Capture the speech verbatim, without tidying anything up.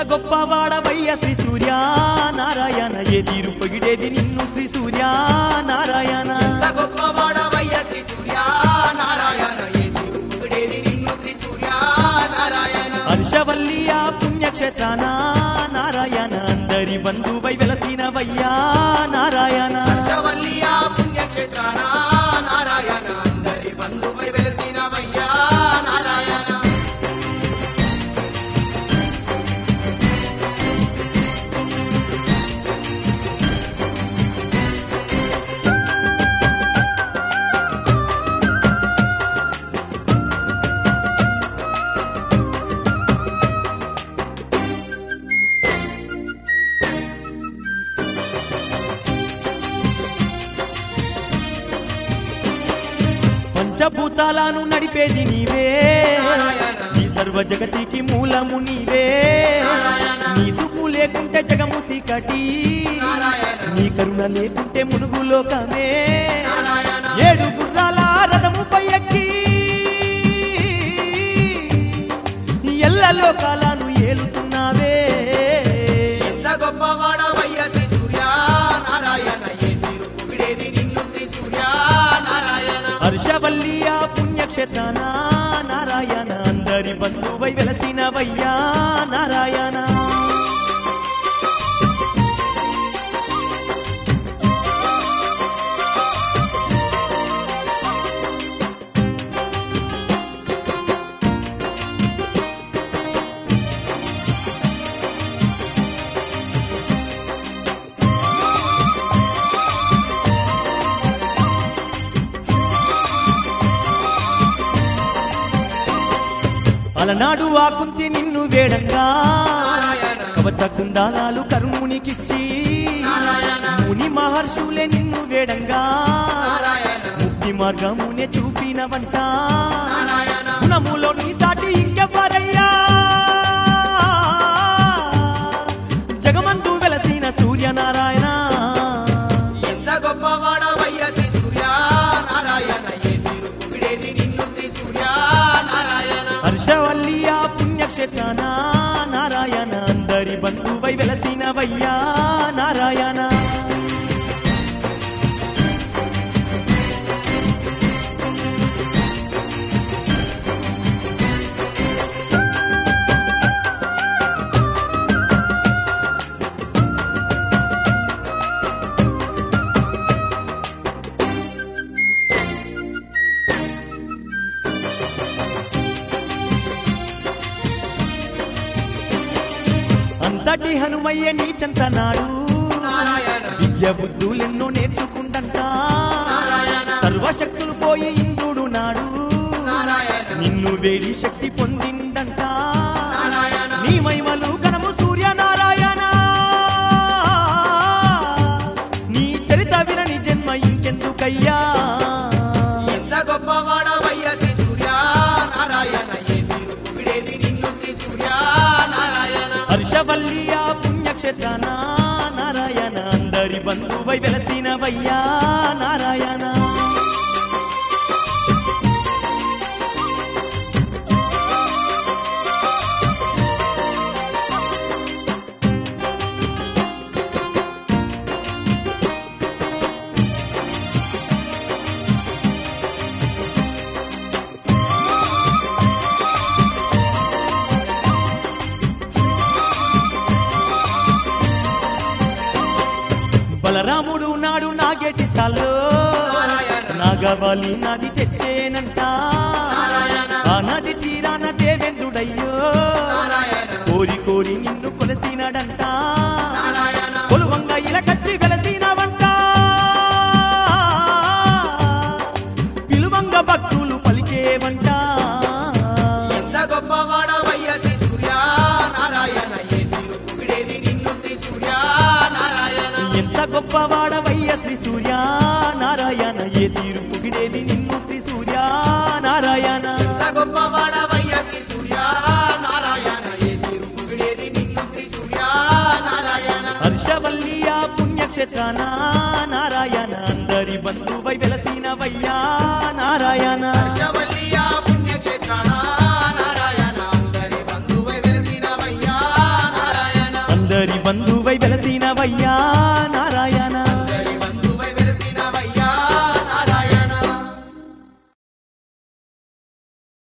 గొప్పవాడవయ్య శ్రీ సూర్య నారాయణ ఏ తీరు పొగిడేది నిన్ను శ్రీ సూర్య నారాయణ ఎంత గొప్పవాడవయ్య శ్రీ సూర్య నారాయణ ఏ తీరు పొగిడేది నిన్ను శ్రీ సూర్య నారాయణ హర్షవల్లియ పుణ్యక్షేత్రాన నారాయణ అందరి బంధువై వెలసినవయ్యా నారాయణ హర్షవల్లియ పుణ్యక్షేత్రాన నారాయణ అందరి బంధువై వెలసినవయ్యా నారాయణ పంచభూతాలను నడిపేది నీవే ఈ సర్వ జగతికి మూలము నీవే నీ చూపు లేకుంటే జగము సీకటి నీ కరుణ లేకుంటే మునుగు లోకమే ఏడు గుర్రాల రథముపై ఎక్కి ఎల్ల లోకాలను ఏలుతున్నావే ఎంత గొప్పవాడవయ్య శ్రీ సూర్య నారాయణ ఏ తీరు పొగిడేది నిన్ను శ్రీ సూర్య నారాయణ హర్షవల్లియ పుణ్యక్షేత్రాన నారాయణ అందరి బంధువై వెలసినవయ్యా నారాయణ అలనాడు ఆకుంతి నిన్ను వేడంగా కవచ కుండాలాలు కర్మునికిచ్చి ముని మహర్షులే నిన్ను వేడంగా ముక్తి మార్గమునే చూపినవంట గుణములో నీ సాటి ఇంకెవ్వరయ్యా జగమంతు వెలసిన సూర్యనారాయణ ఎంత గొప్పవాడవయ్య శ్రీ సూర్య నారాయణ ఏ తీరు పొగిడేది నిన్ను శ్రీ సూర్య నారాయణ హర్షవల్లియ పుణ్యక్షేత్రాన నారాయణ అందరి బంధువై వెలసినవయ్యా నారాయణ అంతటి హనుమయ్య నీ చెంతనాడు విద్య బుద్ధులెన్నో నేర్చుకుంటంట సర్వశక్తులు పోయి ఇంద్రుడు నాడు నిన్ను వేడి శక్తి పొందిందంట నీ మహిమలు గణము సూర్యనారాయణ నీ చరిత వినని జన్మ ఇంకెందుకయ్యా ఎంత గొప్పవాడవయ్య శ్రీ సూర్య నారాయణ ఏ తీరు పొగిడేది నిన్ను శ్రీ సూర్య నారాయణ హర్షవల్లియ పుణ్యక్షేత్రాన నారాయణ అందరి బంధువై వెలసినవయ్యా నారాయణ బలరాముడు నాడు నాగేటి సాల్లో నాగవాలి నది తెచ్చేనంట ఆ నది తీరాన దేవేంద్రుడయ్యో కోరి కోరి నిన్ను కొలసినాడంట కొలువంగా ఇలకచ్చి వెలసినవంట పిలువంగ భక్తులు పలికేవంట ఎంత గొప్పవాడవయ్య శ్రీ సూర్య నారాయణ ఏ తీరు పొగిడేది నిన్ను శ్రీ సూర్య నారాయణ ఎంత గొప్పవాడవయ్య శ్రీ సూర్య నారాయణ ఏ తీరు పొగిడేది నిన్ను శ్రీ సూర్య నారాయణ ఎంత గొప్పవాడవయ్య శ్రీ సూర్య నారాయణ ఏ తీరు పొగిడేది నిన్ను శ్రీ సూర్య నారాయణ హర్షవల్లియ పుణ్యక్షేత్రాన నారాయణ అందరి బంధువై వెలసినవయ్యా నారాయణ హర్షవల్లియ పుణ్యక్షేత్రాన నారాయణ అందరి బంధువై వెలసినవయ్యా నారాయణ ఉన్నవయ్యా